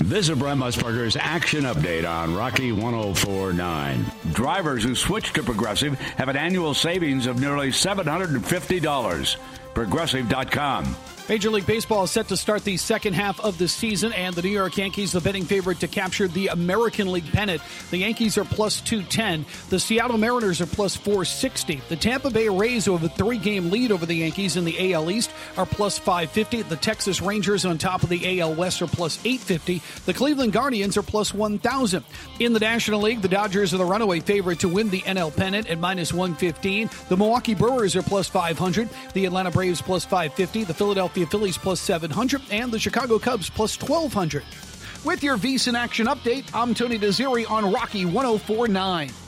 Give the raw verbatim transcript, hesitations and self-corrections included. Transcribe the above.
This is Brent Musburger's Action Update on Rocky one oh four point nine. Drivers who switch to Progressive have an annual savings of nearly seven hundred fifty dollars. Progressive dot com. Major League Baseball is set to start the second half of the season, and the New York Yankees, the betting favorite to capture the American League pennant. The Yankees are plus two ten. The Seattle Mariners are plus four sixty. The Tampa Bay Rays, who have a three-game lead over the Yankees in the A L East, are plus five fifty. The Texas Rangers on top of the A L West are plus eight fifty. The Cleveland Guardians are plus one thousand. In the National League, the Dodgers are the runaway favorite to win the N L pennant at minus one fifteen. The Milwaukee Brewers are plus five hundred. The Atlanta Braves plus five fifty. The Philadelphia Phillies plus seven hundred, and the Chicago Cubs plus twelve hundred. With your VSiN Action Update, I'm Tony Desiri on Rocky one oh four point nine.